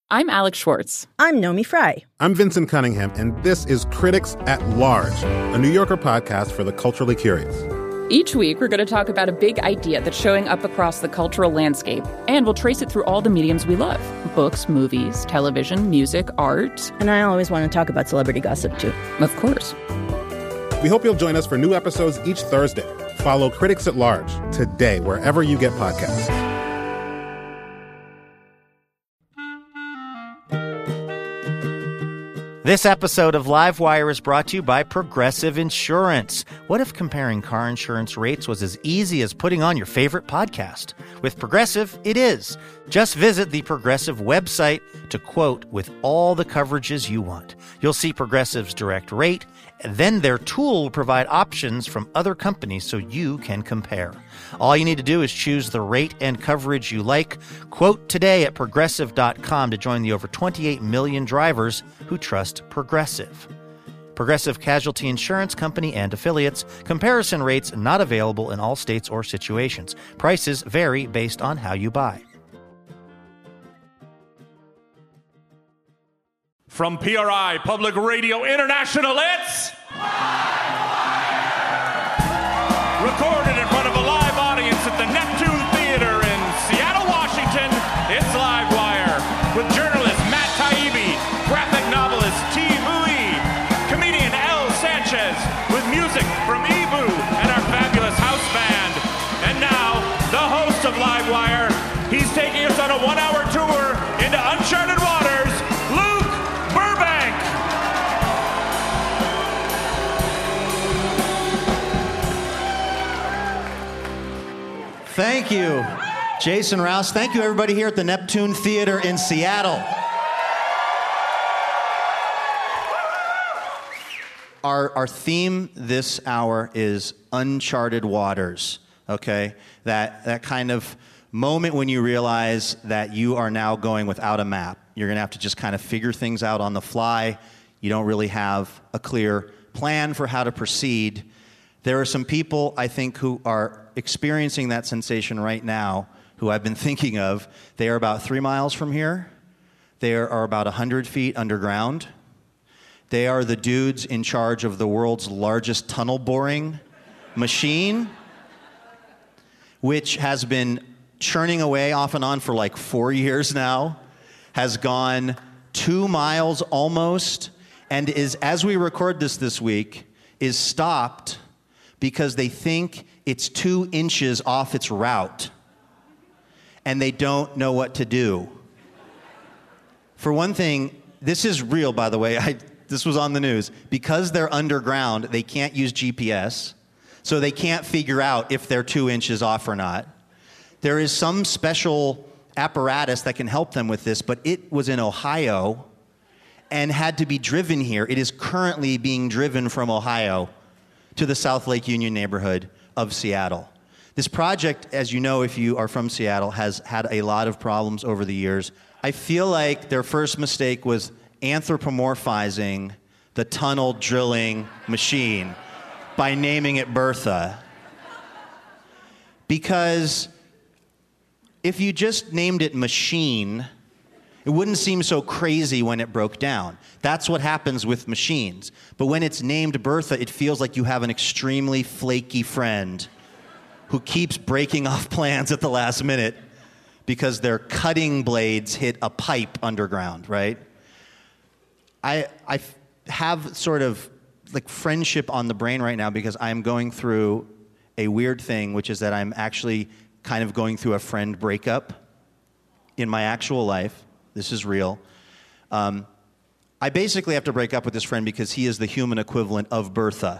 I'm Alex Schwartz. I'm Nomi Fry. I'm Vincent Cunningham, and this is Critics at Large, a New Yorker podcast for the culturally curious. Each week, we're going to talk about a big idea that's showing up across the cultural landscape, and we'll trace it through all the mediums we love. Books, movies, television, music, art. And I always want to talk about celebrity gossip, too. Of course. We hope you'll join us for new episodes each Thursday. Follow Critics at Large today, wherever you get podcasts. This episode of Livewire is brought to you by Progressive Insurance. What if comparing car insurance rates was as easy as putting on your favorite podcast? With Progressive, it is. Just visit the Progressive website to quote with all the coverages you want. You'll see Progressive's direct rate, and then their tool will provide options from other companies so you can compare. All you need to do is choose the rate and coverage you like. Quote today at Progressive.com to join the over 28 million drivers who trust Progressive. Progressive Casualty Insurance Company and affiliates. Comparison rates not available in all states or situations. Prices vary based on how you buy. From PRI Public Radio International, it's recorded in front of a live audience at the Neptune Theater in Seattle, Washington. It's Livewire with journalist Matt Taibbi, graphic novelist T. Mui, comedian L. Sanchez, with music from Ebu and our fabulous house band. And now, the host of Livewire, he's taking us on a one-hour tour into uncharted waters, Luke Burbank. Thank you, Jason Rouse. Thank you, everybody here at the Neptune Theater in Seattle. Our theme this hour is uncharted waters, okay? That kind of moment when you realize that you are now going without a map. You're going to have to just kind of figure things out on the fly. You don't really have a clear plan for how to proceed. There are some people, I think, who are experiencing that sensation right now, who I've been thinking of. They are about 3 miles from here. They are about 100 feet underground. They are the dudes in charge of the world's largest tunnel boring machine, which has been churning away off and on for like 4 years now, has gone 2 miles almost, and is, as we record this week, is stopped because they think it's 2 inches off its route, and they don't know what to do. For one thing, this is real, by the way. This was on the news. Because they're underground, they can't use GPS, so they can't figure out if they're 2 inches off or not. There is some special apparatus that can help them with this, but it was in Ohio and had to be driven here. It is currently being driven from Ohio to the South Lake Union neighborhood of Seattle. This project, as you know if you are from Seattle, has had a lot of problems over the years. I feel like their first mistake was anthropomorphizing the tunnel drilling machine by naming it Bertha. Because if you just named it machine, it wouldn't seem so crazy when it broke down. That's what happens with machines. But when it's named Bertha, it feels like you have an extremely flaky friend who keeps breaking off plans at the last minute because their cutting blades hit a pipe underground, right? I have sort of like friendship on the brain right now because I'm going through a weird thing, which is that I'm actually kind of going through a friend breakup in my actual life. This is real. I basically have to break up with this friend because he is the human equivalent of Bertha.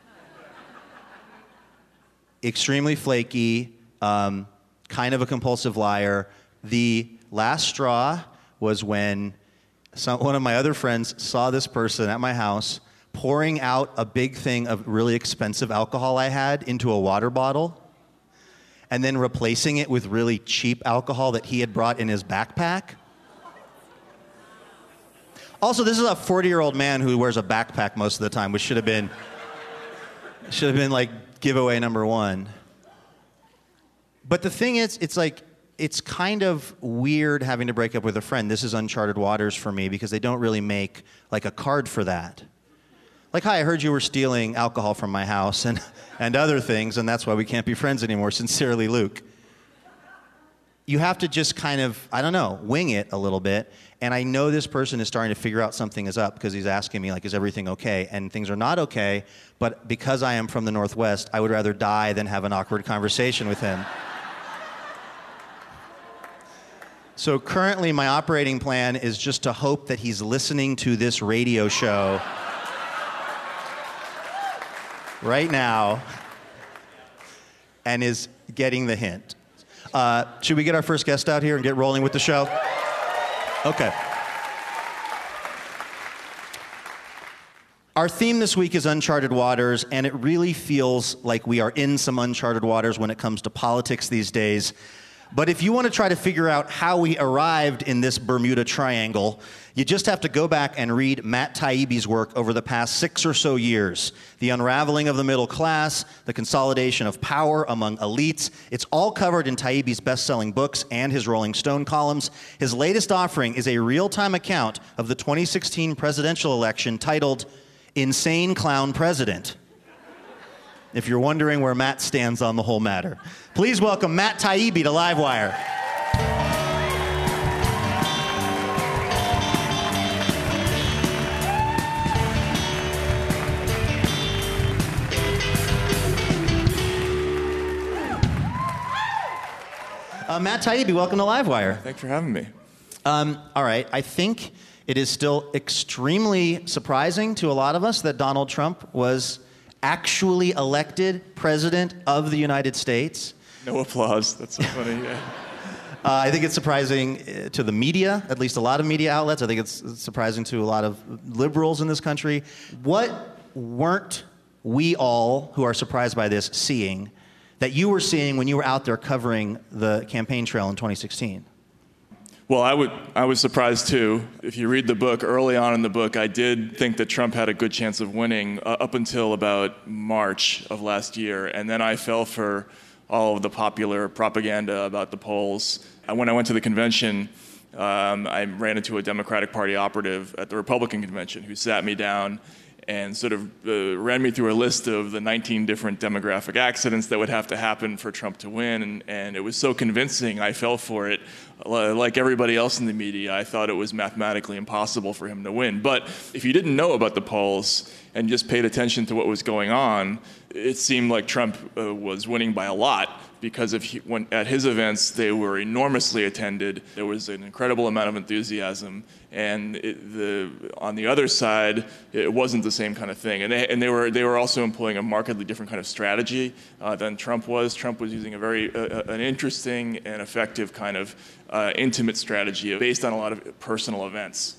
Extremely flaky, kind of a compulsive liar. The last straw was when one of my other friends saw this person at my house pouring out a big thing of really expensive alcohol I had into a water bottle and then replacing it with really cheap alcohol that he had brought in his backpack. Also, this is a 40-year-old man who wears a backpack most of the time, which should have been like giveaway number one. But the thing is, it's like it's kind of weird having to break up with a friend. This is uncharted waters for me because they don't really make like a card for that. Like, hi, I heard you were stealing alcohol from my house and other things, and that's why we can't be friends anymore. Sincerely, Luke. You have to just kind of, I don't know, wing it a little bit. And I know this person is starting to figure out something is up because he's asking me, like, is everything okay? And things are not okay, but because I am from the Northwest, I would rather die than have an awkward conversation with him. So currently, my operating plan is just to hope that he's listening to this radio show right now and is getting the hint. Should we get our first guest out here and get rolling with the show? Okay. Our theme this week is uncharted waters, and it really feels like we are in some uncharted waters when it comes to politics these days. But if you want to try to figure out how we arrived in this Bermuda Triangle, you just have to go back and read Matt Taibbi's work over the past 6 or so years. The unraveling of the middle class, the consolidation of power among elites. It's all covered in Taibbi's best-selling books and his Rolling Stone columns. His latest offering is a real-time account of the 2016 presidential election titled Insane Clown President. If you're wondering where Matt stands on the whole matter. Please welcome Matt Taibbi to Livewire. Matt Taibbi, welcome to Livewire. Thanks for having me. All right, I think it is still extremely surprising to a lot of us that Donald Trump was actually elected president of the United States. No applause. That's so funny. Yeah. I think it's surprising to the media, at least a lot of media outlets. I think it's surprising to a lot of liberals in this country. What weren't we all who are surprised by this seeing that you were seeing when you were out there covering the campaign trail in 2016? Well, I was surprised too. If you read the book, early on in the book, I did think that Trump had a good chance of winning up until about March of last year. And then I fell for all of the popular propaganda about the polls. When I went to the convention, I ran into a Democratic Party operative at the Republican convention who sat me down and sort of ran me through a list of the 19 different demographic accidents that would have to happen for Trump to win. And it was so convincing, I fell for it. Like everybody else in the media, I thought it was mathematically impossible for him to win. But if you didn't know about the polls and just paid attention to what was going on, it seemed like Trump was winning by a lot, because at his events, they were enormously attended. There was an incredible amount of enthusiasm. And on the other side, it wasn't the same kind of thing. And they were also employing a markedly different kind of strategy than Trump was. Trump was using an interesting and effective kind of intimate strategy based on a lot of personal events.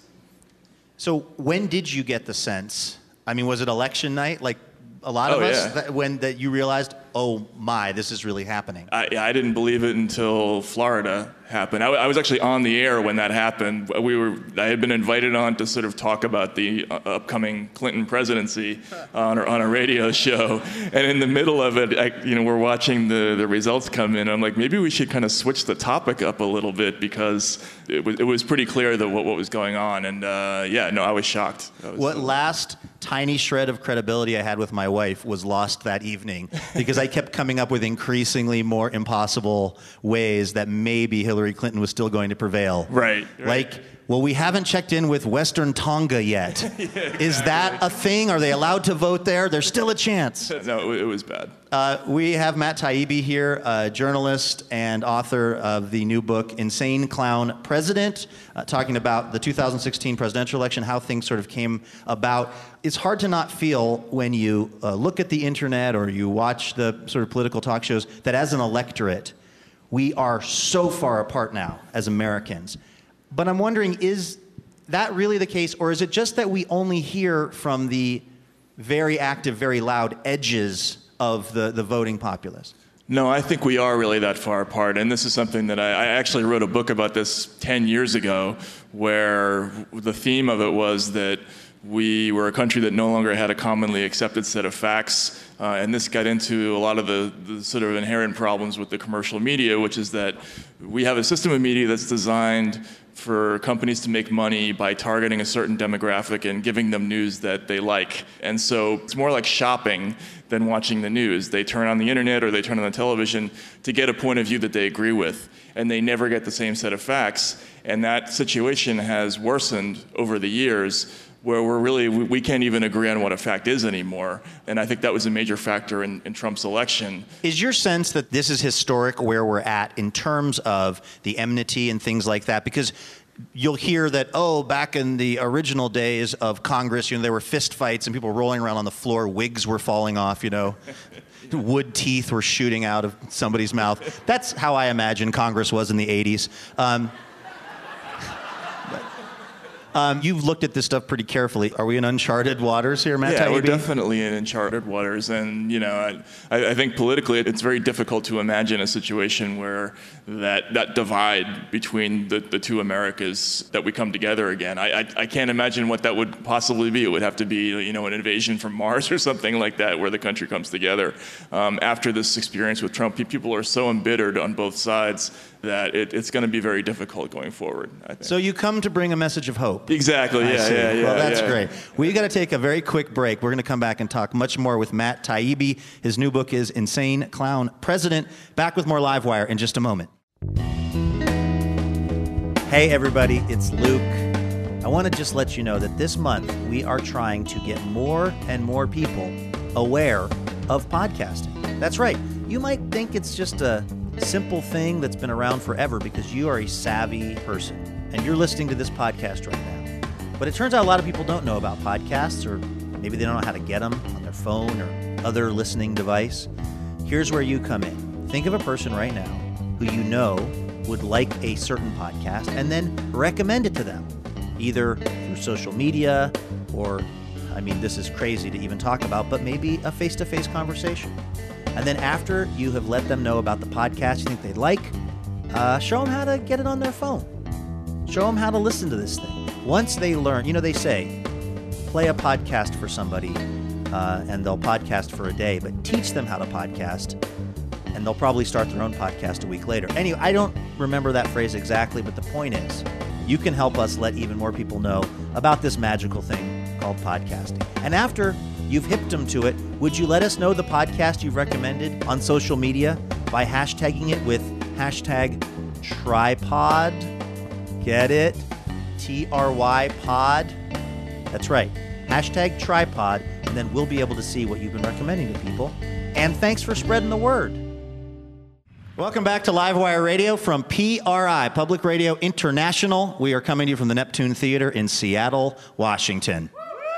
So when did you get the sense? I mean, was it election night? Like a lot of us, yeah. that you realized, oh my, this is really happening? I didn't believe it until Florida happened. I was actually on the air when that happened. I had been invited on to sort of talk about the upcoming Clinton presidency on a radio show, and in the middle of it, we're watching the results come in. I'm like, maybe we should kind of switch the topic up a little bit, because it was pretty clear that what was going on. And I was shocked. What last tiny shred of credibility I had with my wife was lost that evening, because I kept coming up with increasingly more impossible ways that maybe Hillary Clinton was still going to prevail. Right. Like, well, we haven't checked in with Western Tonga yet. Is that a thing? Are they allowed to vote there? There's still a chance. No, it was bad. We have Matt Taibbi here, a journalist and author of the new book, Insane Clown President, talking about the 2016 presidential election, how things sort of came about. It's hard to not feel when you look at the internet or you watch the sort of political talk shows that as an electorate, we are so far apart now as Americans. But I'm wondering, is that really the case, or is it just that we only hear from the very active, very loud edges of the voting populace? No, I think we are really that far apart. And this is something that I actually wrote a book about this 10 years ago, where the theme of it was that we were a country that no longer had a commonly accepted set of facts. And this got into a lot of the sort of inherent problems with the commercial media, which is that we have a system of media that's designed for companies to make money by targeting a certain demographic and giving them news that they like. And so it's more like shopping than watching the news. They turn on the internet or they turn on the television to get a point of view that they agree with, and they never get the same set of facts. And that situation has worsened over the years, where we can't even agree on what a fact is anymore. And I think that was a major factor in Trump's election. Is your sense that this is historic where we're at in terms of the enmity and things like that? Because you'll hear that, back in the original days of Congress, there were fist fights and people rolling around on the floor, wigs were falling off, wood teeth were shooting out of somebody's mouth. That's how I imagine Congress was in the 80s. You've looked at this stuff pretty carefully. Are we in uncharted waters here, Matt Taibbi? Yeah, we're definitely in uncharted waters. And, I think politically it's very difficult to imagine a situation where that divide between the two Americas, that we come together again. I can't imagine what that would possibly be. It would have to be, an invasion from Mars or something like that, where the country comes together. After this experience with Trump, people are so embittered on both sides that it's going to be very difficult going forward, I think. So you come to bring a message of hope. Exactly, yeah. Well, that's great. We've got to take a very quick break. We're going to come back and talk much more with Matt Taibbi. His new book is Insane Clown President. Back with more Livewire in just a moment. Hey, everybody, it's Luke. I want to just let you know that this month we are trying to get more and more people aware of podcasting. That's right. You might think it's just a simple thing that's been around forever because you are a savvy person and you're listening to this podcast right now. But it turns out a lot of people don't know about podcasts, or maybe they don't know how to get them on their phone or other listening device. Here's where you come in. Think of a person right now who you know would like a certain podcast and then recommend it to them, either through social media or, this is crazy to even talk about, but maybe a face-to-face conversation. And then after you have let them know about the podcast you think they'd like, show them how to get it on their phone. Show them how to listen to this thing. Once they learn, they say, play a podcast for somebody and they'll podcast for a day, but teach them how to podcast and they'll probably start their own podcast a week later. Anyway, I don't remember that phrase exactly, but the point is, you can help us let even more people know about this magical thing called podcasting. And after you've hipped them to it, would you let us know the podcast you've recommended on social media by hashtagging it with hashtag tripod? Get it? TRY pod? That's right. Hashtag tripod, and then we'll be able to see what you've been recommending to people. And thanks for spreading the word. Welcome back to Livewire Radio from PRI, Public Radio International. We are coming to you from the Neptune Theater in Seattle, Washington.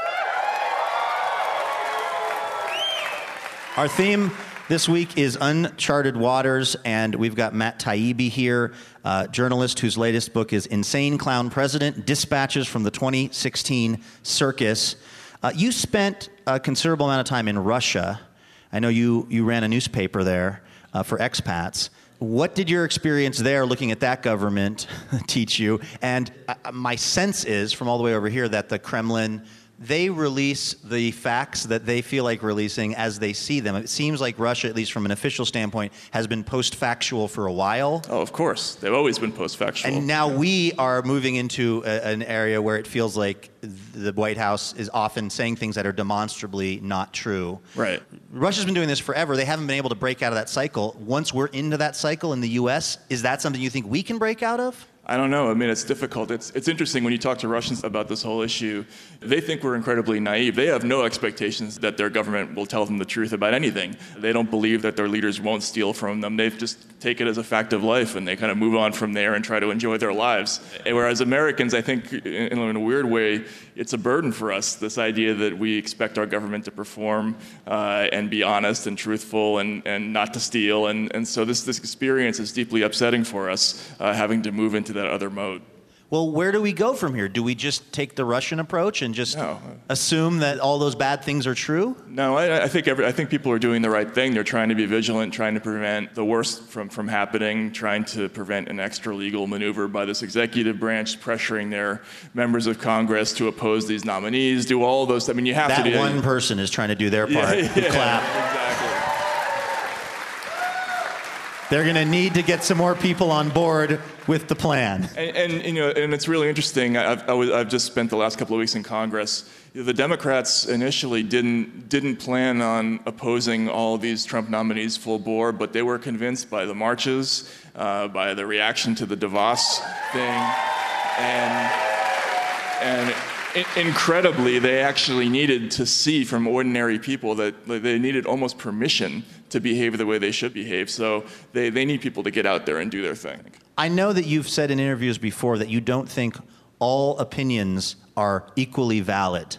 Our theme this week is Uncharted Waters, and we've got Matt Taibbi here, journalist whose latest book is Insane Clown President, Dispatches from the 2016 Circus. You spent a considerable amount of time in Russia. I know you ran a newspaper there for expats. What did your experience there looking at that government teach you? And my sense is, from all the way over here, that the Kremlin, they release the facts that they feel like releasing as they see them. It seems like Russia, at least from an official standpoint, has been post-factual for a while. Oh, of course. They've always been post-factual. And now we are moving into an area where it feels like the White House is often saying things that are demonstrably not true. Right. Russia's been doing this forever. They haven't been able to break out of that cycle. Once we're into that cycle in the U.S., is that something you think we can break out of? I don't know. It's difficult. It's interesting when you talk to Russians about this whole issue. They think we're incredibly naive. They have no expectations that their government will tell them the truth about anything. They don't believe that their leaders won't steal from them. They just take it as a fact of life, and they kind of move on from there and try to enjoy their lives. Whereas Americans, I think, in a weird way, it's a burden for us, this idea that we expect our government to perform and be honest and truthful and not to steal. And so this experience is deeply upsetting for us, having to move into that other mode. Well, where do we go from here? Do we just take the Russian approach and just assume that all those bad things are true? No, I think people are doing the right thing. They're trying to be vigilant, trying to prevent the worst from happening, trying to prevent an extra-legal maneuver by this executive branch, pressuring their members of Congress to oppose these nominees, do all those. I mean, you have to do that. One person is trying to do their part. Yeah, clap. Exactly. They're going to need to get some more people on board with the plan. And it's really interesting. I've just spent the last couple of weeks in Congress. The Democrats initially didn't plan on opposing all of these Trump nominees full bore, but they were convinced by the marches, by the reaction to the Davos thing, and incredibly, they actually needed to see from ordinary people that they needed almost permission to behave the way they should behave. So they need people to get out there and do their thing. I know that you've said in interviews before that you don't think all opinions are equally valid.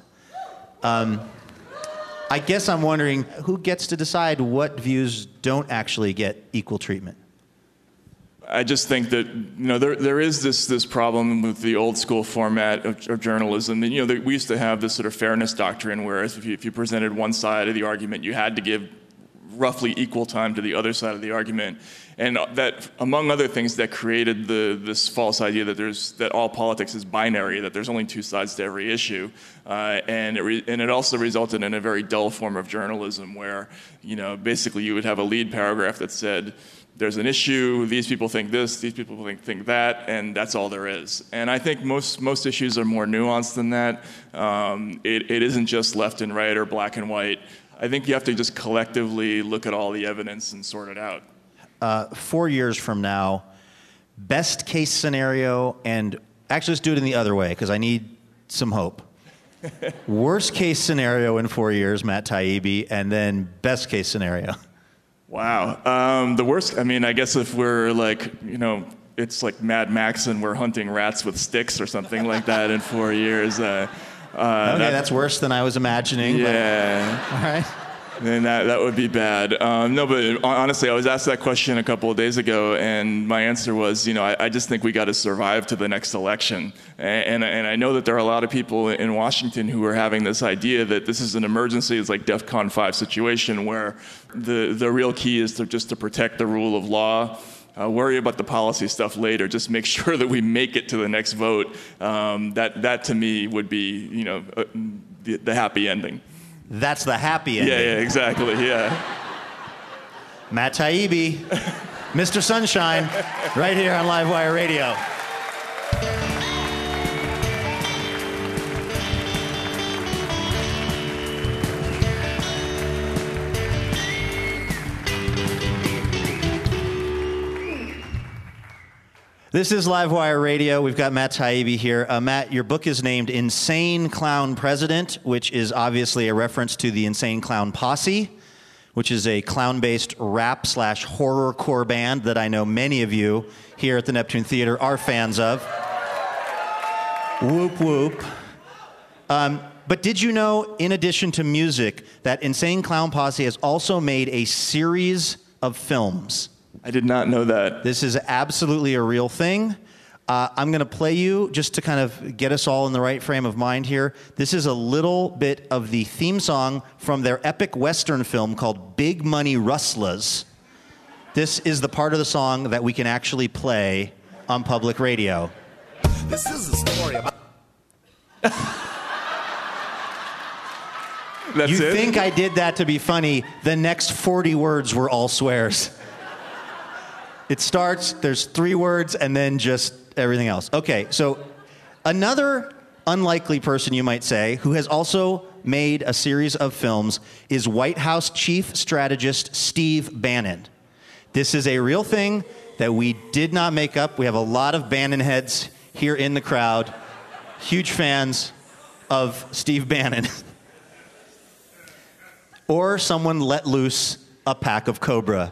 I guess I'm wondering, who gets to decide what views don't actually get equal treatment? I just think that there is this problem with the old school format of journalism. And we used to have this sort of fairness doctrine, where if you presented one side of the argument, you had to give roughly equal time to the other side of the argument, and that, among other things, that created this false idea that all politics is binary, that there's only two sides to every issue, and it also resulted in a very dull form of journalism, where basically you would have a lead paragraph that said, there's an issue, these people think this, these people think that, and that's all there is. And I think most issues are more nuanced than that. It isn't just left and right or black and white. I think you have to just collectively look at all the evidence and sort it out. 4 years from now, best case scenario, and actually let's do it in the other way, because I need some hope. Worst case scenario in 4 years, Matt Taibbi, and then best case scenario. Wow. The worst, I guess if we're it's like Mad Max and we're hunting rats with sticks or something like that in 4 years. Okay, that's worse than I was imagining. Yeah. But, all right. Then that would be bad. No, but honestly, I was asked that question a couple of days ago, and my answer was, I just think we got to survive to the next election. And I know that there are a lot of people in Washington who are having this idea that this is an emergency, it's like DEFCON 5 situation, where the real key is to protect the rule of law. Worry about the policy stuff later. Just make sure that we make it to the next vote. That to me would be, the happy ending. That's the happy ending. Yeah, exactly, yeah. Matt Taibbi, Mr. Sunshine, right here on Livewire Radio. This is Livewire Radio. We've got Matt Taibbi here. Matt, your book is named Insane Clown President, which is obviously a reference to the Insane Clown Posse, which is a clown-based rap/horrorcore band that I know many of you here at the Neptune Theater are fans of. Whoop, whoop. But did you know, in addition to music, that Insane Clown Posse has also made a series of films? I did not know that. This is absolutely a real thing. I'm going to play you, just to kind of get us all in the right frame of mind here. This is a little bit of the theme song from their epic Western film called Big Money Rustlers. This is the part of the song that we can actually play on public radio. This is a story about... That's you it? think I did that to be funny. The next 40 words were all swears. It starts, there's 3 words, and then just everything else. Okay, so another unlikely person, you might say, who has also made a series of films is White House Chief Strategist Steve Bannon. This is a real thing that we did not make up. We have a lot of Bannon heads here in the crowd, huge fans of Steve Bannon. Or someone let loose a pack of cobra.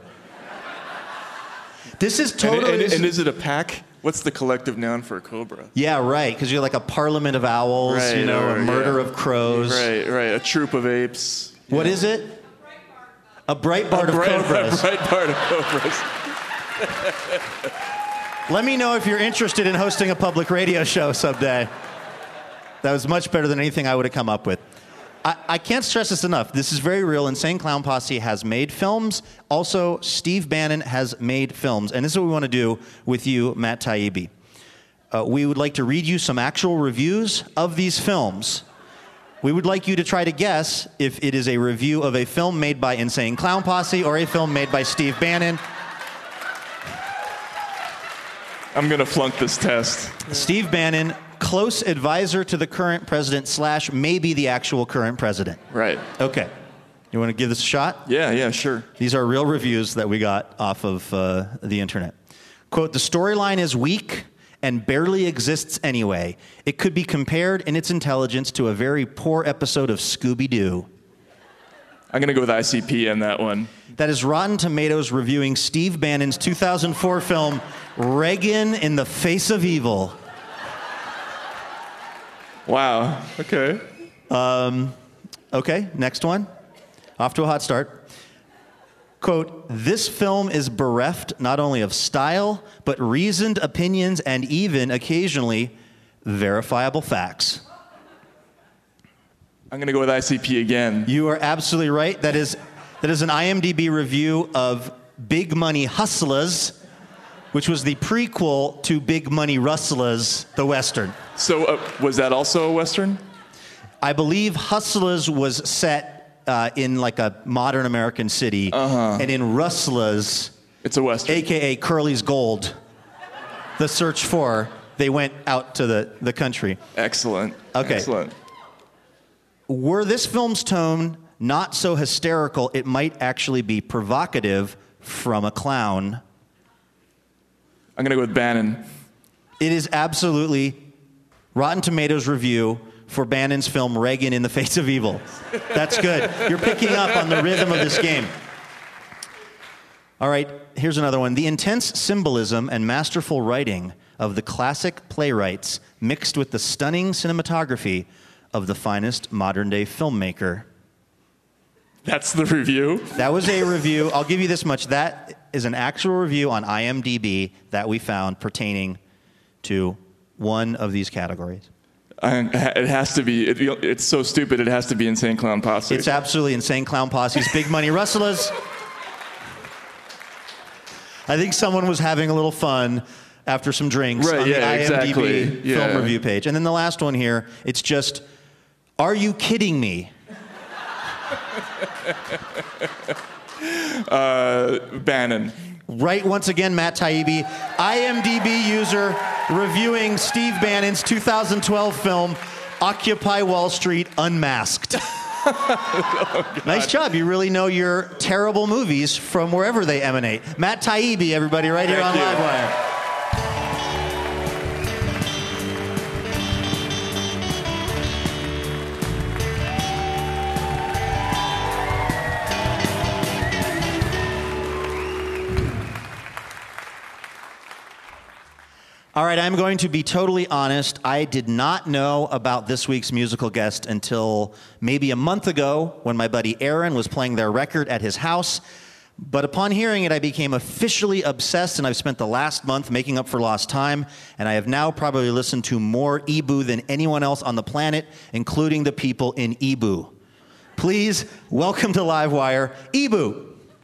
This is totally... And is it a pack? What's the collective noun for a cobra? Yeah, right, because you're like a parliament of owls, right, a murder of crows. Right, a troop of apes. What is it? A Breitbart of cobras. A Breitbart of cobras. Let me know if you're interested in hosting a public radio show someday. That was much better than anything I would have come up with. I can't stress this enough. This is very real. Insane Clown Posse has made films. Also, Steve Bannon has made films. And this is what we want to do with you, Matt Taibbi. We would like to read you some actual reviews of these films. We would like you to try to guess if it is a review of a film made by Insane Clown Posse or a film made by Steve Bannon. I'm going to flunk this test. Steve Bannon, close advisor to the current president / maybe the actual current president. Right. Okay. You want to give this a shot? Yeah, sure. These are real reviews that we got off of the internet. Quote, the storyline is weak and barely exists anyway. It could be compared in its intelligence to a very poor episode of Scooby-Doo. I'm going to go with ICP on that one. That is Rotten Tomatoes reviewing Steve Bannon's 2004 film, Reagan in the Face of Evil. Wow. Okay. Okay, next one. Off to a hot start. Quote, this film is bereft not only of style, but reasoned opinions and even, occasionally, verifiable facts. I'm going to go with ICP again. You are absolutely right. That is an IMDb review of Big Money Hustlers, which was the prequel to Big Money Rustlers, the Western. So was that also a Western? I believe Hustlers was set in like a modern American city. And in Rustlers, it's a Western. AKA Curly's Gold, the search for, they went out to the country. Excellent. Okay. Excellent. Were this film's tone not so hysterical, it might actually be provocative from a clown. I'm going to go with Bannon. It is absolutely Rotten Tomatoes review for Bannon's film Reagan in the Face of Evil. That's good. You're picking up on the rhythm of this game. All right, here's another one. The intense symbolism and masterful writing of the classic playwrights mixed with the stunning cinematography of the finest modern-day filmmaker. That's the review? That was a review. I'll give you this much. That is an actual review on IMDb that we found pertaining to one of these categories. It has to be. It's so stupid, it has to be Insane Clown Posse. It's absolutely Insane Clown Posse's Big Money Rustlers. I think someone was having a little fun after some drinks on the IMDb film review page. And then the last one here, it's just, are you kidding me? Bannon. Right, once again, Matt Taibbi, IMDb user reviewing Steve Bannon's 2012 film, Occupy Wall Street Unmasked. Oh, nice job. You really know your terrible movies from wherever they emanate. Matt Taibbi, everybody, right here on Livewire. All right, I'm going to be totally honest. I did not know about this week's musical guest until maybe a month ago when my buddy Aaron was playing their record at his house. But upon hearing it, I became officially obsessed, and I've spent the last month making up for lost time. And I have now probably listened to more Ebu than anyone else on the planet, including the people in Ebu. Please welcome to Livewire, Ebu.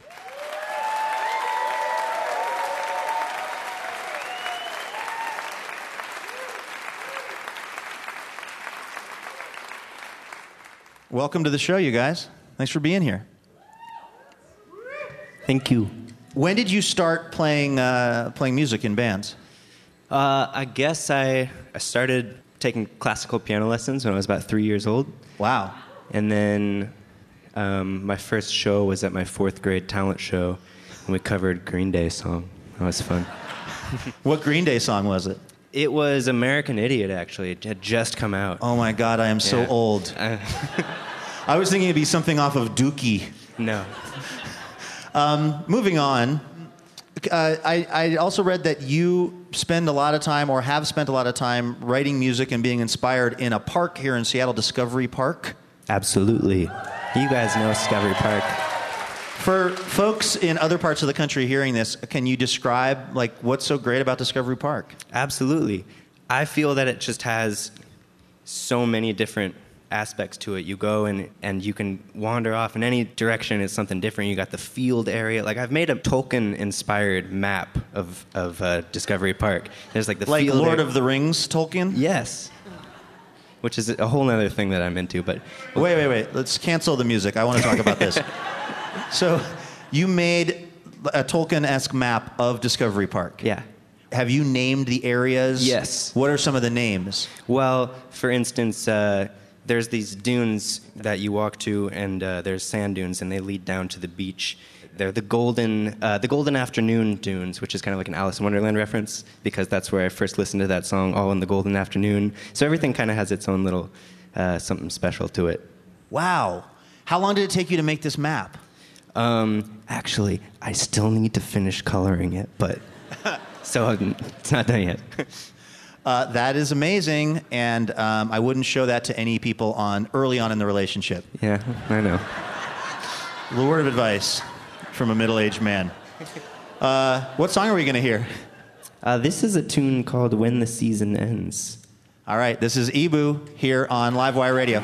Welcome to the show, you guys. Thanks for being here. Thank you. When did you start playing music in bands? I guess I started taking classical piano lessons when I was about 3 years old. Wow. And then my first show was at my 4th grade talent show, and we covered Green Day song. That was fun. What Green Day song was it? It was American Idiot, actually. It had just come out. Oh my God, I am so old. I was thinking it'd be something off of Dookie. No. Moving on, I also read that you spend a lot of time, or have spent a lot of time, writing music and being inspired in a park here in Seattle, Discovery Park. Absolutely. You guys know Discovery Park. For folks in other parts of the country hearing this, can you describe like what's so great about Discovery Park? Absolutely. I feel that it just has so many different aspects to it. You go and you can wander off in any direction. It's something different. You got the field area. Like I've made a Tolkien-inspired map of Discovery Park. There's like the like field Lord of the Rings Tolkien? Yes. Which is a whole other thing that I'm into. But wait. Let's cancel the music. I want to talk about this. So you made a Tolkien-esque map of Discovery Park. Yeah. Have you named the areas? Yes. What are some of the names? Well, for instance, there's these dunes that you walk to, and there's sand dunes, and they lead down to the beach. They're the Golden Afternoon Dunes, which is kind of like an Alice in Wonderland reference, because that's where I first listened to that song, All in the Golden Afternoon. So everything kind of has its own little something special to it. Wow. How long did it take you to make this map? Actually, I still need to finish coloring it, but so it's not done yet. That is amazing, and I wouldn't show that to any people early on in the relationship. Yeah, I know. A little word of advice from a middle-aged man. What song are we going to hear? This is a tune called When the Season Ends. All right, this is Ibu here on Livewire Radio.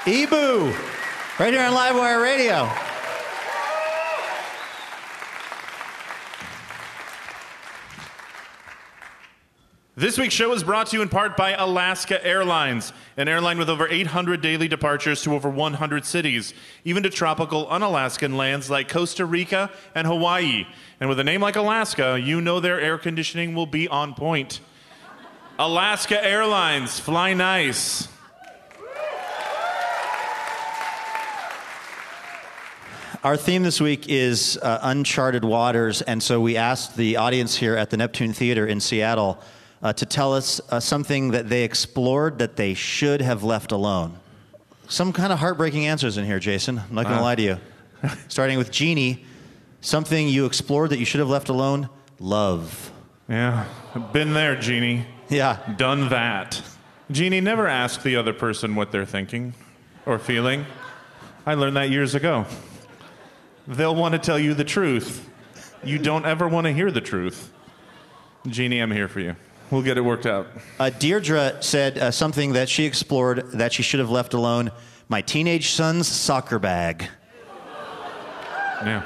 Ebu, right here on Livewire Radio. This week's show is brought to you in part by Alaska Airlines, an airline with over 800 daily departures to over 100 cities, even to tropical un-Alaskan lands like Costa Rica and Hawaii. And with a name like Alaska, you know their air conditioning will be on point. Alaska Airlines, fly nice. Our theme this week is uncharted waters, and so we asked the audience here at the Neptune Theater in Seattle to tell us something that they explored that they should have left alone. Some kind of heartbreaking answers in here, Jason. I'm not going to lie to you. Starting with Jeannie, something you explored that you should have left alone, love. Yeah, been there, Jeannie. Yeah. Done that. Jeannie, never ask the other person what they're thinking or feeling. I learned that years ago. They'll want to tell you the truth. You don't ever want to hear the truth. Jeannie, I'm here for you. We'll get it worked out. Deirdre said something that she explored that she should have left alone. My teenage son's soccer bag. Yeah.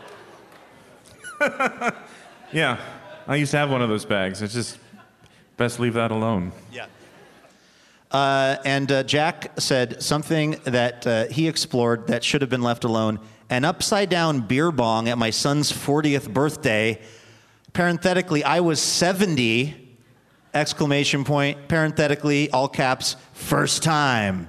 Yeah. I used to have one of those bags. It's just best leave that alone. Yeah. And Jack said something that he explored that should have been left alone. An upside-down beer bong at my son's 40th birthday. Parenthetically, I was 70, exclamation point. Parenthetically, all caps, first time.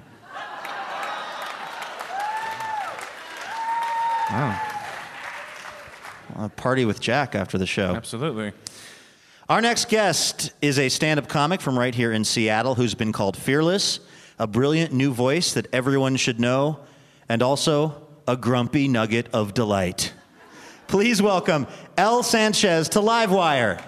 Wow. A party with Jack after the show. Absolutely. Our next guest is a stand-up comic from right here in Seattle who's been called fearless, a brilliant new voice that everyone should know, and also a grumpy nugget of delight. Please welcome El Sanchez to Livewire.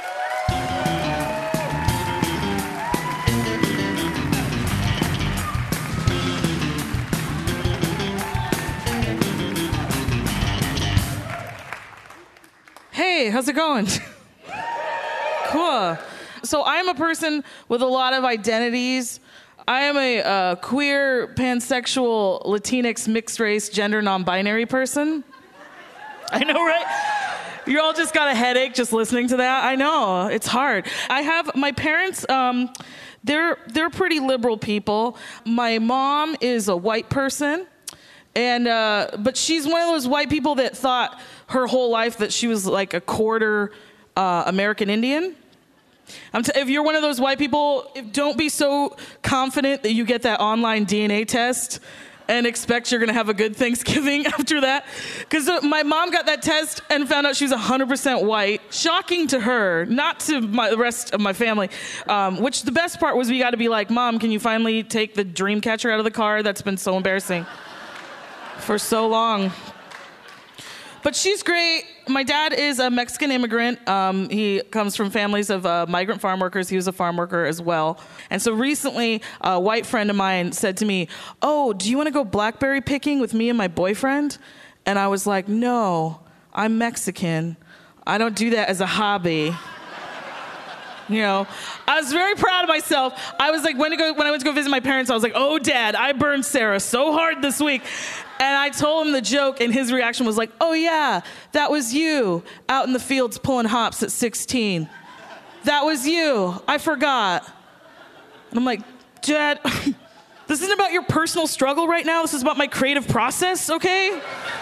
Hey, how's it going? Cool. So I'm a person with a lot of identities. I am a queer, pansexual, Latinx, mixed race, gender non-binary person. I know, right? You all just got a headache just listening to that. I know, it's hard. I have my parents, they're pretty liberal people. My mom is a white person, and but she's one of those white people that thought her whole life that she was like a quarter American Indian. If you're one of those white people, don't be so confident that you get that online DNA test and expect you're going to have a good Thanksgiving after that. Because my mom got that test and found out she was 100% white. Shocking to her, not to the rest of my family. Which the best part was we got to be like, Mom, can you finally take the dream catcher out of the car? That's been so embarrassing for so long. But she's great. My dad is a Mexican immigrant. He comes from families of migrant farm workers. He was a farm worker as well. And so recently, a white friend of mine said to me, oh, do you want to go blackberry picking with me and my boyfriend? And I was like, no, I'm Mexican. I don't do that as a hobby. You know, I was very proud of myself. I was like, when I went to go visit my parents, I was like, oh, Dad, I burned Sarah so hard this week. And I told him the joke, and his reaction was like, oh, yeah, that was you out in the fields pulling hops at 16. That was you. I forgot. And I'm like, Dad, this isn't about your personal struggle right now. This is about my creative process, okay?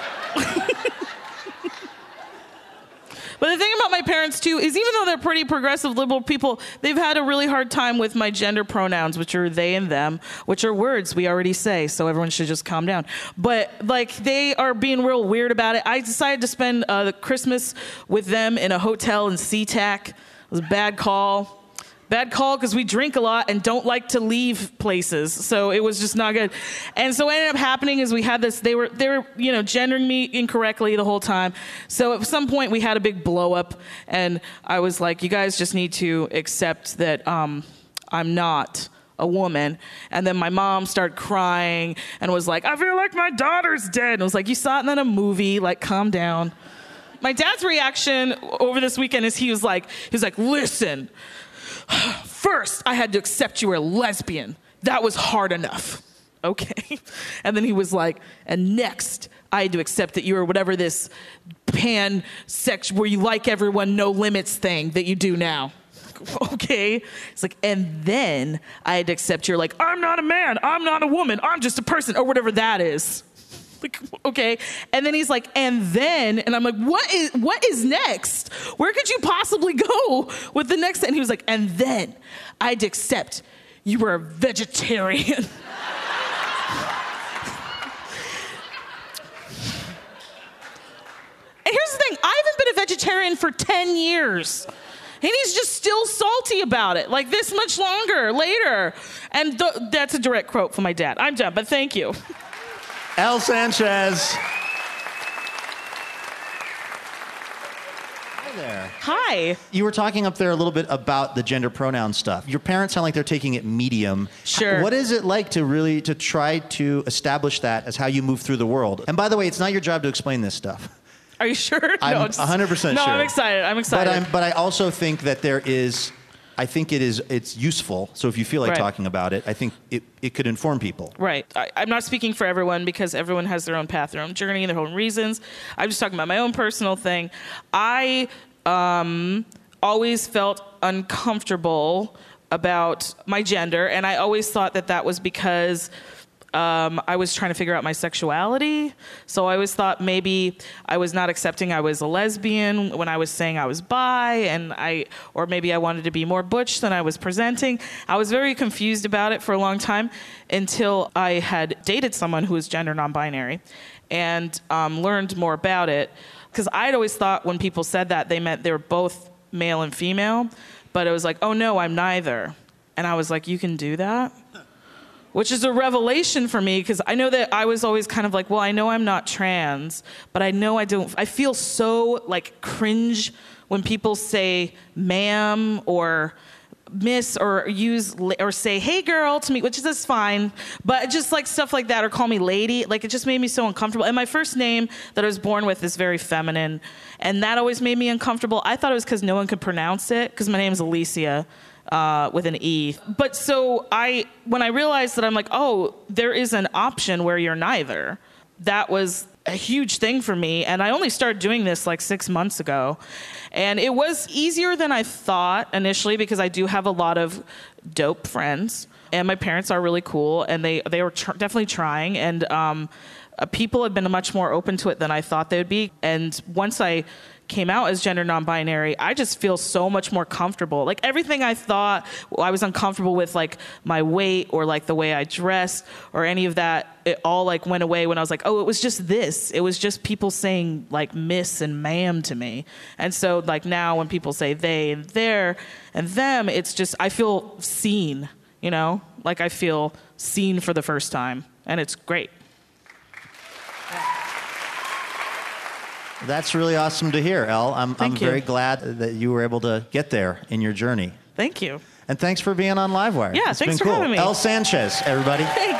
But the thing about my parents, too, is even though they're pretty progressive, liberal people, they've had a really hard time with my gender pronouns, which are they and them, which are words we already say, so everyone should just calm down. But, like, they are being real weird about it. I decided to spend the Christmas with them in a hotel in SeaTac. It was a bad call. Bad call because we drink a lot and don't like to leave places. So it was just not good. And so what ended up happening is we had this, they were gendering me incorrectly the whole time. So at some point we had a big blow up and I was like, you guys just need to accept that I'm not a woman. And then my mom started crying and was like, I feel like my daughter's dead. And I was like, you saw it in a movie, like calm down. My dad's reaction over this weekend is he was like, listen, first, I had to accept you were a lesbian. That was hard enough, okay. And then he was like, and next I had to accept that you're whatever this pansexual, where you like everyone, no limits thing that you do now. Okay. It's like, and then I had to accept you're like, I'm not a man, I'm not a woman, I'm just a person, or whatever that is. Like, okay. And then he's like, and then, and I'm like, what is next? Where could you possibly go with the next? And he was like, and then I had to accept you were a vegetarian. And here's the thing, I haven't been a vegetarian for 10 years. And he's just still salty about it, like this much longer later. And that's a direct quote from my dad. I'm done, but thank you. Elle Sanchez. Hi there. Hi. You were talking up there a little bit about the gender pronoun stuff. Your parents sound like they're taking it medium. Sure. What is it like to try to establish that as how you move through the world? And by the way, it's not your job to explain this stuff. Are you sure? I'm 100% sure. No, I'm excited. But I also think that it's useful. So if you feel like talking about it, I think it could inform people. Right. I'm not speaking for everyone because everyone has their own path, their own journey, and their own reasons. I'm just talking about my own personal thing. I always felt uncomfortable about my gender, and I always thought that was because I was trying to figure out my sexuality. So I always thought maybe I was not accepting I was a lesbian when I was saying I was bi, or maybe I wanted to be more butch than I was presenting. I was very confused about it for a long time until I had dated someone who was gender non-binary and learned more about it. Because I'd always thought when people said that, they meant they were both male and female. But it was like, oh no, I'm neither. And I was like, you can do that? Which is a revelation for me, because I know that I was always kind of like, well, I know I'm not trans, but I know I don't. I feel so like cringe when people say ma'am or miss or say hey girl to me, which is fine, but just like stuff like that, or call me lady, like it just made me so uncomfortable. And my first name that I was born with is very feminine, and that always made me uncomfortable. I thought it was because no one could pronounce it, because my name is Alicia. With an E. But so when I realized that, I'm like, oh, there is an option where you're neither. That was a huge thing for me. And I only started doing this like 6 months ago. And it was easier than I thought initially, because I do have a lot of dope friends. And my parents are really cool. And they were definitely trying. And people have been much more open to it than I thought they would be. And once I came out as gender non-binary, I just feel so much more comfortable. Like everything I thought I was uncomfortable with, like my weight or like the way I dressed or any of that, it all like went away when I was like, oh, it was just this. It was just people saying like miss and ma'am to me. And so like now when people say they and their and them, it's just, I feel seen, you know? Like I feel seen for the first time, and it's great. That's really awesome to hear, Elle. I'm very glad that you were able to get there in your journey. Thank you. And thanks for being on Livewire. Yeah, it's thanks been for cool. having me. Elle Sanchez, everybody. Thanks.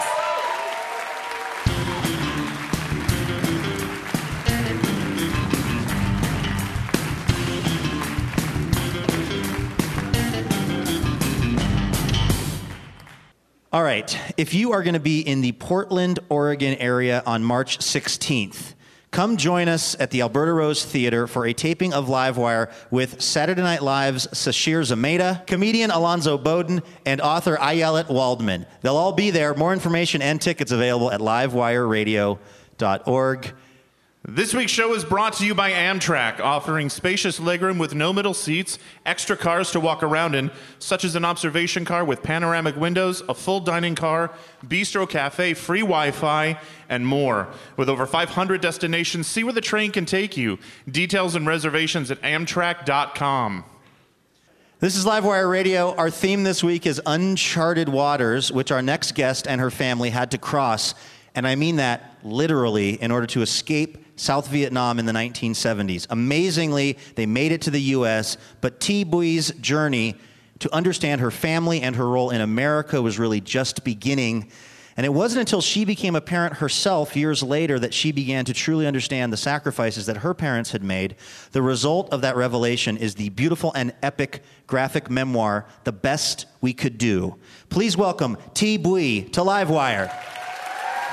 All right. If you are going to be in the Portland, Oregon area on March 16th, come join us at the Alberta Rose Theater for a taping of Livewire with Saturday Night Live's Sashir Zameda, comedian Alonzo Bowden, and author Ayelet Waldman. They'll all be there. More information and tickets available at livewireradio.org. This week's show is brought to you by Amtrak, offering spacious legroom with no middle seats, extra cars to walk around in, such as an observation car with panoramic windows, a full dining car, bistro cafe, free Wi-Fi, and more. With over 500 destinations, see where the train can take you. Details and reservations at Amtrak.com. This is Livewire Radio. Our theme this week is uncharted waters, which our next guest and her family had to cross. And I mean that literally, in order to escape South Vietnam in the 1970s. Amazingly, they made it to the U.S., but Thi Bui's journey to understand her family and her role in America was really just beginning. And it wasn't until she became a parent herself years later that she began to truly understand the sacrifices that her parents had made. The result of that revelation is the beautiful and epic graphic memoir, The Best We Could Do. Please welcome Thi Bui to Livewire.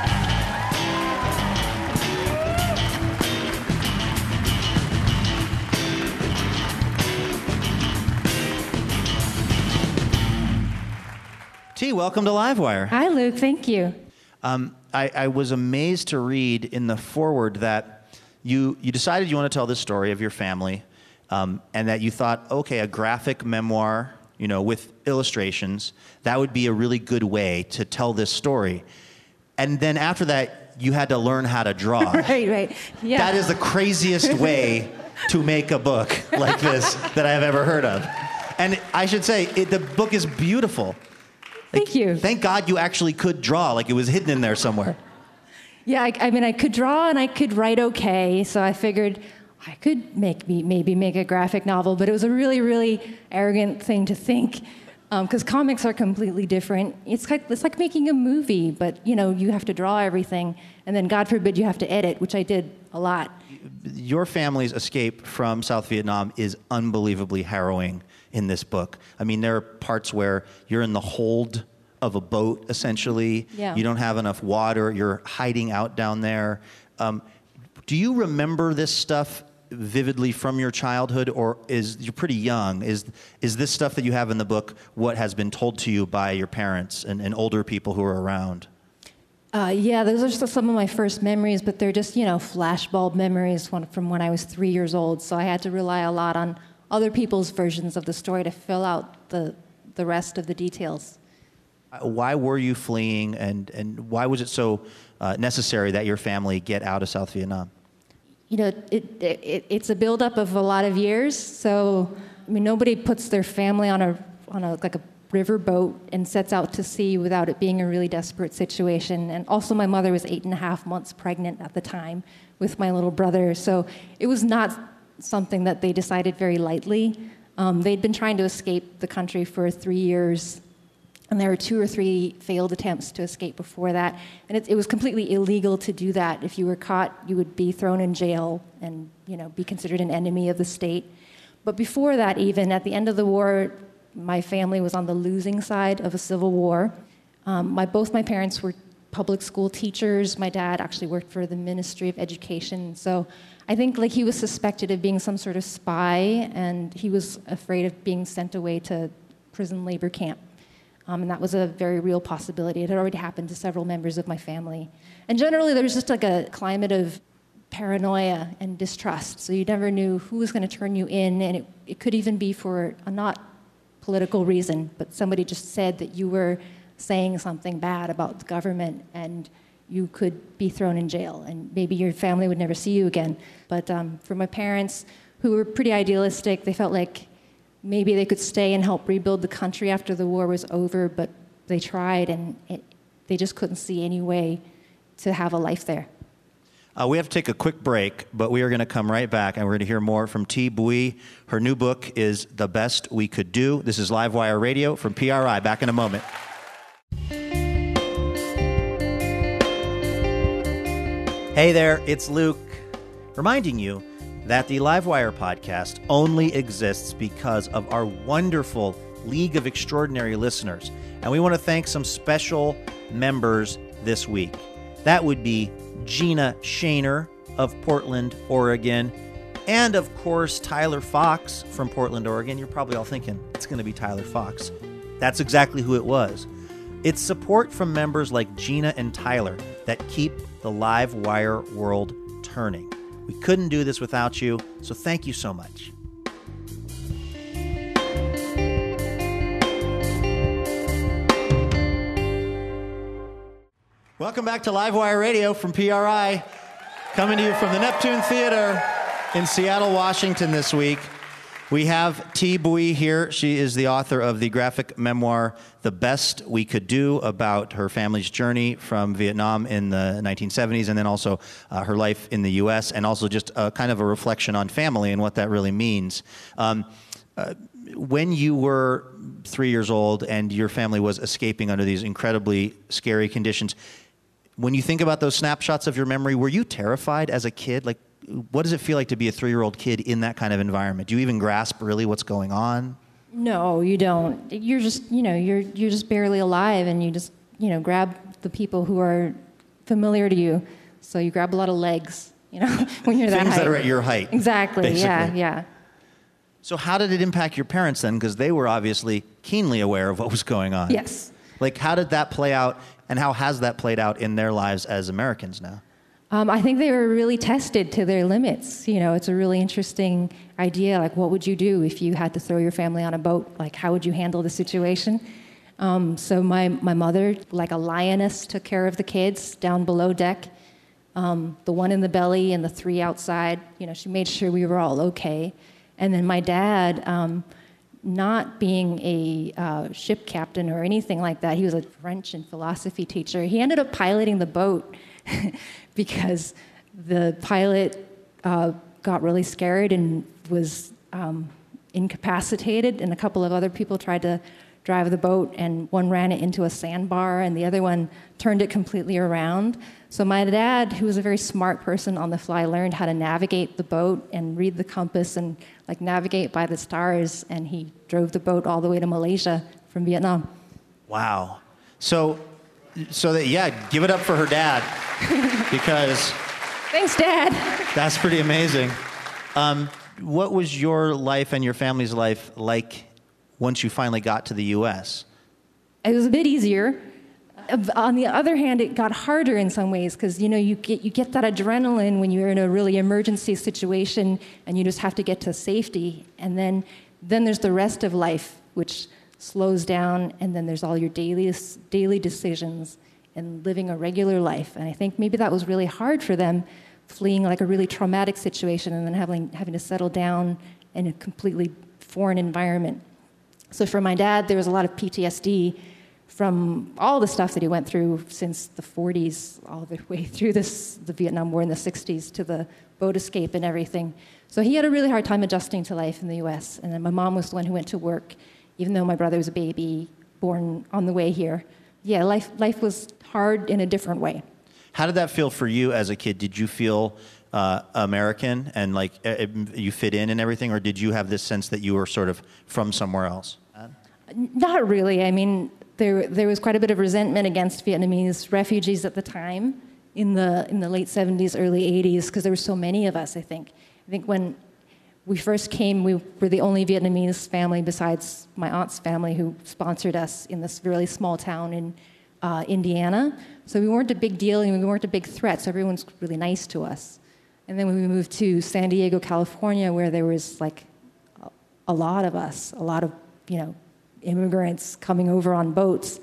T, welcome to Livewire. Hi, Luke. Thank you. I was amazed to read in the foreword that you decided you want to tell this story of your family, and that you thought, okay, a graphic memoir, with illustrations, that would be a really good way to tell this story. And then after that, you had to learn how to draw. Right. Yeah. That is the craziest way to make a book like this that I have ever heard of. And I should say, the book is beautiful. Thank you. Thank God you actually could draw, like it was hidden in there somewhere. Yeah, I mean, I could draw and I could write okay, so I figured I could maybe make a graphic novel, but it was a really, really arrogant thing to think, because comics are completely different. It's like making a movie, but you have to draw everything, and then God forbid you have to edit, which I did a lot. Your family's escape from South Vietnam is unbelievably harrowing in this book. I mean, there are parts where you're in the hold of a boat, essentially. Yeah. You don't have enough water. You're hiding out down there. Do you remember this stuff vividly from your childhood, or you're pretty young? Is this stuff that you have in the book what has been told to you by your parents and older people who are around? Yeah, those are just some of my first memories, but they're just, flashbulb memories from when I was 3 years old. So I had to rely a lot on other people's versions of the story to fill out the rest of the details. Why were you fleeing, and why was it so necessary that your family get out of South Vietnam? It's a buildup of a lot of years. So, I mean, nobody puts their family on a river boat and sets out to sea without it being a really desperate situation. And also, my mother was 8.5 months pregnant at the time with my little brother. So it was not something that they decided very lightly. They'd been trying to escape the country for 3 years, and there were 2 or 3 failed attempts to escape before that. And it was completely illegal to do that. If you were caught, you would be thrown in jail and be considered an enemy of the state. But before that, even at the end of the war, my family was on the losing side of a civil war. Both my parents were public school teachers. My dad actually worked for the Ministry of Education. So I think he was suspected of being some sort of spy, and he was afraid of being sent away to prison labor camp. And that was a very real possibility. It had already happened to several members of my family. And generally, there was just a climate of paranoia and distrust. So you never knew who was going to turn you in, and it could even be for a not political reason, but somebody just said that you were saying something bad about the government, and you could be thrown in jail, and maybe your family would never see you again. But for my parents, who were pretty idealistic, they felt like maybe they could stay and help rebuild the country after the war was over, but they tried, and they just couldn't see any way to have a life there. We have to take a quick break, but we are going to come right back, and we're going to hear more from Thi Bui. Her new book is The Best We Could Do. This is Livewire Radio from PRI. Back in a moment. Hey there, it's Luke, reminding you that the Livewire podcast only exists because of our wonderful League of Extraordinary listeners. And we want to thank some special members this week. That would be Gina Shaner of Portland, Oregon, and of course Tyler Fox from Portland, Oregon. You're probably all thinking, it's going to be Tyler Fox. That's exactly who it was. It's support from members like Gina and Tyler that keep the Livewire world turning. We couldn't do this without you, so thank you so much. Welcome back to Livewire Radio from PRI, coming to you from the Neptune Theater in Seattle, Washington this week. We have Thi Bui here. She is the author of the graphic memoir, The Best We Could Do, about her family's journey from Vietnam in the 1970s, and then also her life in the U.S., and also just kind of a reflection on family and what that really means. When you were 3 years old and your family was escaping under these incredibly scary conditions, when you think about those snapshots of your memory, were you terrified as a kid? Like, what does it feel like to be a 3-year-old kid in that kind of environment? Do you even grasp really what's going on? No, you don't. You're just, you're just barely alive, and you just, grab the people who are familiar to you. So you grab a lot of legs, when you're that Things height. that are at your height. Exactly, basically. yeah. So how did it impact your parents then? Because they were obviously keenly aware of what was going on. Yes. Like, how did that play out, and how has that played out in their lives as Americans now? I think they were really tested to their limits. It's a really interesting idea. Like, what would you do if you had to throw your family on a boat? Like, how would you handle the situation? So my mother, like a lioness, took care of the kids down below deck. The one in the belly and the 3 outside. She made sure we were all okay. And then my dad, not being a ship captain or anything like that, he was a French and philosophy teacher. He ended up piloting the boat because the pilot got really scared and was incapacitated, and a couple of other people tried to drive the boat, and one ran it into a sandbar, and the other one turned it completely around. So my dad, who was a very smart person on the fly, learned how to navigate the boat and read the compass and navigate by the stars, and he drove the boat all the way to Malaysia from Vietnam. Wow. So give it up for her dad, because Thanks, Dad. that's pretty amazing. What was your life and your family's life like once you finally got to the U.S.? It was a bit easier. On the other hand, it got harder in some ways because you get that adrenaline when you're in a really emergency situation and you just have to get to safety, and then there's the rest of life, which slows down, and then there's all your daily decisions and living a regular life. And I think maybe that was really hard for them, fleeing like a really traumatic situation and then having to settle down in a completely foreign environment. So for my dad, there was a lot of PTSD from all the stuff that he went through since the 40s, all the way through the Vietnam War in the 60s to the boat escape and everything. So he had a really hard time adjusting to life in the U.S. And then my mom was the one who went to work, even though my brother was a baby born on the way here. Yeah, life was hard in a different way. How did that feel for you as a kid? Did you feel American and like you fit in and everything, or did you have this sense that you were sort of from somewhere else? Not really. I mean, there was quite a bit of resentment against Vietnamese refugees at the time in the late 70s, early 80s, because there were so many of us, I think. I think when we first came, we were the only Vietnamese family besides my aunt's family who sponsored us in this really small town in Indiana. So we weren't a big deal and we weren't a big threat, so everyone's really nice to us. And then when we moved to San Diego, California, where there was like a lot of us, a lot of, immigrants coming over on boats,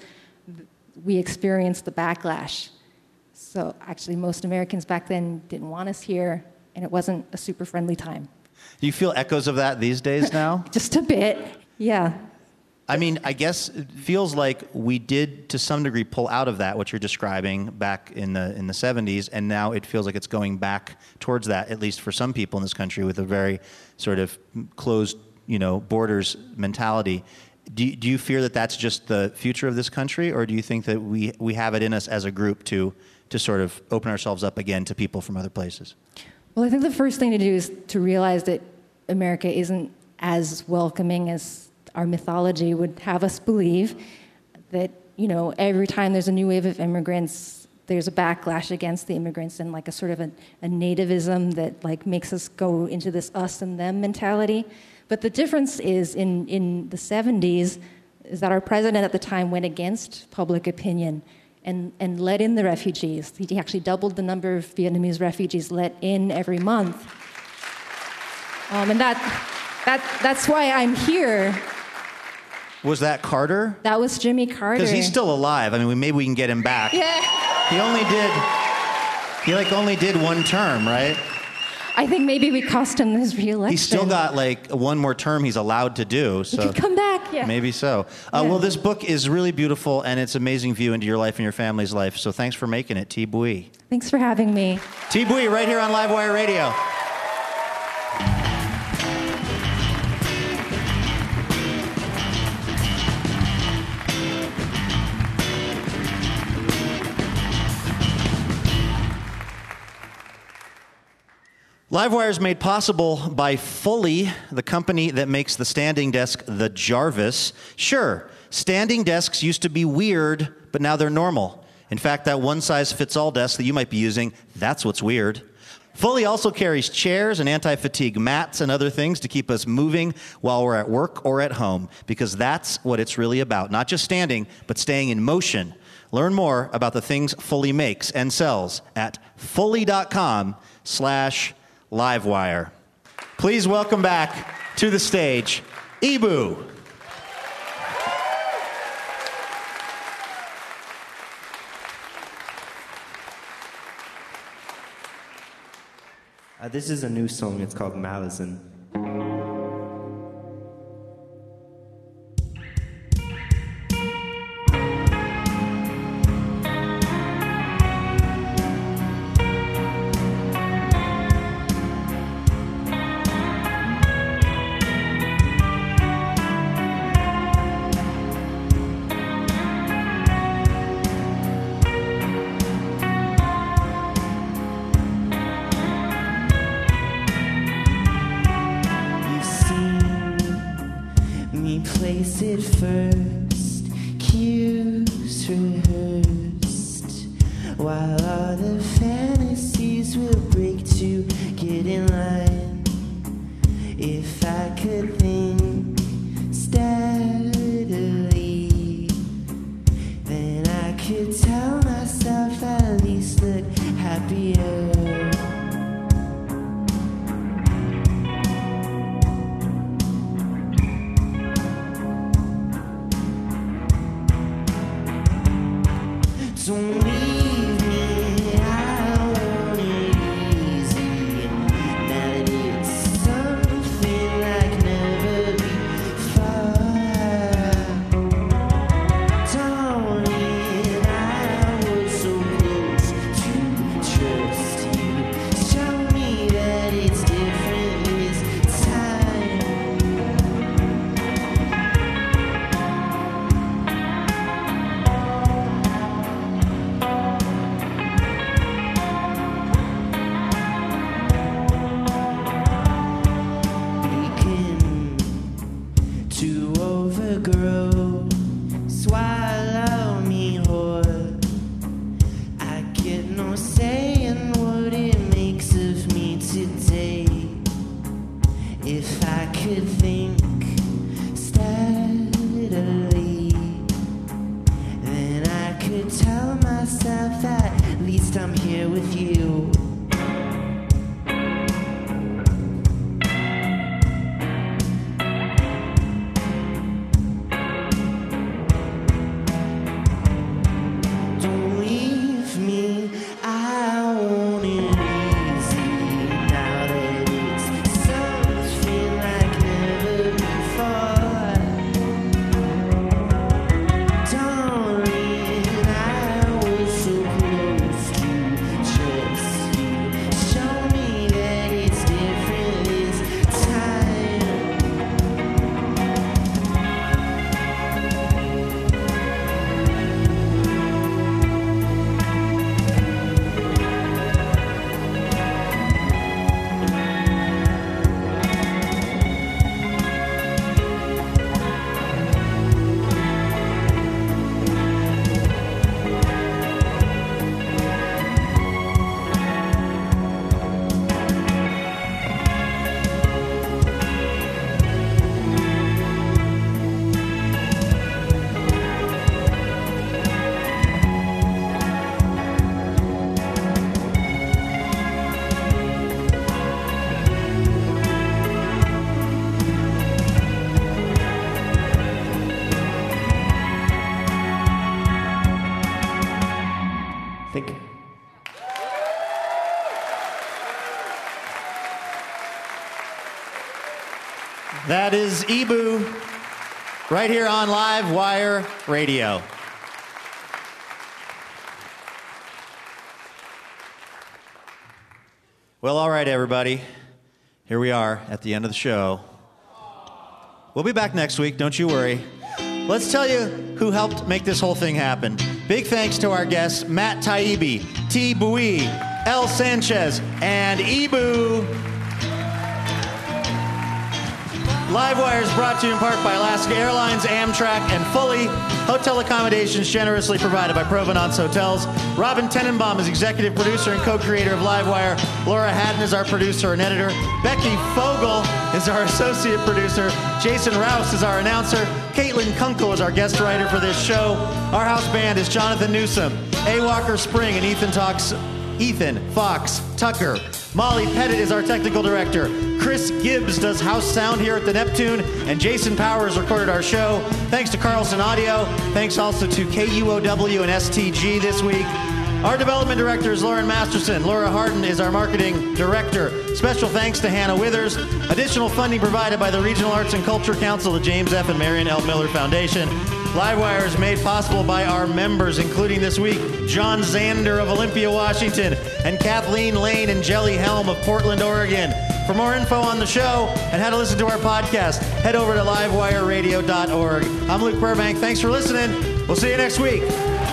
we experienced the backlash. So actually most Americans back then didn't want us here, and it wasn't a super friendly time. Do you feel echoes of that these days now? Just a bit, yeah. I mean, I guess it feels like we did, to some degree, pull out of that, what you're describing, back in the 70s, and now it feels like it's going back towards that, at least for some people in this country, with a very sort of closed, borders mentality. Do you fear that that's just the future of this country, or do you think that we have it in us as a group to sort of open ourselves up again to people from other places? Well, I think the first thing to do is to realize that America isn't as welcoming as our mythology would have us believe, that, every time there's a new wave of immigrants, there's a backlash against the immigrants and like a sort of a nativism that like makes us go into this us and them mentality. But the difference is in the 70s is that our president at the time went against public opinion and let in the refugees. He actually doubled the number of Vietnamese refugees let in every month. And that's why I'm here. Was that Carter? That was Jimmy Carter. Because he's still alive. I mean, maybe we can get him back. Yeah. He only did one term, right? I think maybe we cost him his re-election. He's still got like one more term he's allowed to do. So he could come back, yeah. Maybe so. Yeah. Well, this book is really beautiful, and it's an amazing view into your life and your family's life. So thanks for making it, Thi Bui. Thanks for having me. Thi Bui, right here on Livewire Radio. Livewire is made possible by Fully, the company that makes the standing desk, the Jarvis. Sure, standing desks used to be weird, but now they're normal. In fact, that one-size-fits-all desk that you might be using, that's what's weird. Fully also carries chairs and anti-fatigue mats and other things to keep us moving while we're at work or at home, because that's what it's really about. Not just standing, but staying in motion. Learn more about the things Fully makes and sells at fully.com/livewire. Please welcome back to the stage, Ibu. This is a new song. It's called Malazan. Place it first, cues rehearsed, while all the fantasies will break to get in line. If I could think steadily, then I could tell myself at least look happier. Don't leave me, I want it easy. Now that it's something like never before. Darling, I was so close to trust you. Show me that it's different this time. To overgrow, swallow me whole. I get no say in what it makes of me today. If I could think steadily, then I could tell myself at least I'm here with you. That is Ibu, right here on Live Wire Radio. Well, all right, everybody. Here we are at the end of the show. We'll be back next week, don't you worry. Let's tell you who helped make this whole thing happen. Big thanks to our guests, Matt Taibbi, T. Bui, El Sanchez, and Ibu. Livewire is brought to you in part by Alaska Airlines, Amtrak, and Fully. Hotel accommodations generously provided by Provenance Hotels. Robin Tenenbaum is executive producer and co-creator of Livewire. Laura Haddon is our producer and editor. Becky Fogel is our associate producer. Jason Rouse is our announcer. Caitlin Kunkel is our guest writer for this show. Our house band is Jonathan Newsom, A. Walker Spring, and Ethan Fox Tucker. Molly Pettit is our technical director. Chris Gibbs does house sound here at the Neptune, and Jason Powers recorded our show. Thanks to Carlson Audio. Thanks also to KUOW and STG this week. Our development director is Lauren Masterson. Laura Harden is our marketing director. Special thanks to Hannah Withers. Additional funding provided by the Regional Arts and Culture Council, the James F. and Marion L. Miller Foundation. Livewire is made possible by our members, including this week, John Zander of Olympia, Washington, and Kathleen Lane and Jelly Helm of Portland, Oregon. For more info on the show and how to listen to our podcast, head over to livewireradio.org. I'm Luke Burbank. Thanks for listening. We'll see you next week.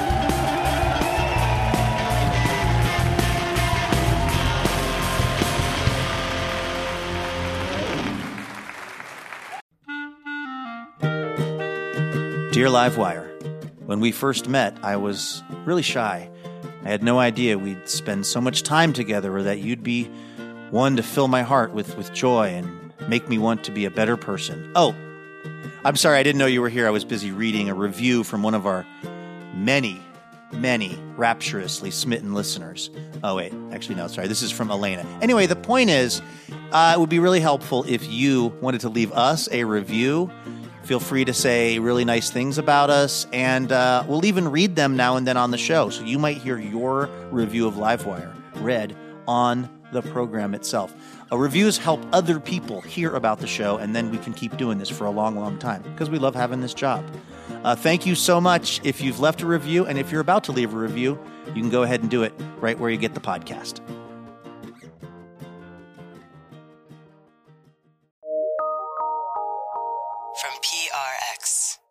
Dear Livewire, when we first met, I was really shy. I had no idea we'd spend so much time together or that you'd be one to fill my heart with joy and make me want to be a better person. Oh, I'm sorry, I didn't know you were here. I was busy reading a review from one of our many rapturously smitten listeners. Oh, wait, actually, no, sorry. This is from Elena. Anyway, the point is, it would be really helpful if you wanted to leave us a review. Feel free to say really nice things about us, and we'll even read them now and then on the show. So you might hear your review of Livewire read on the program itself. Reviews help other people hear about the show, and then we can keep doing this for a long, long time because we love having this job. Thank you so much if you've left a review, and if you're about to leave a review, you can go ahead and do it right where you get the podcast. From PRX.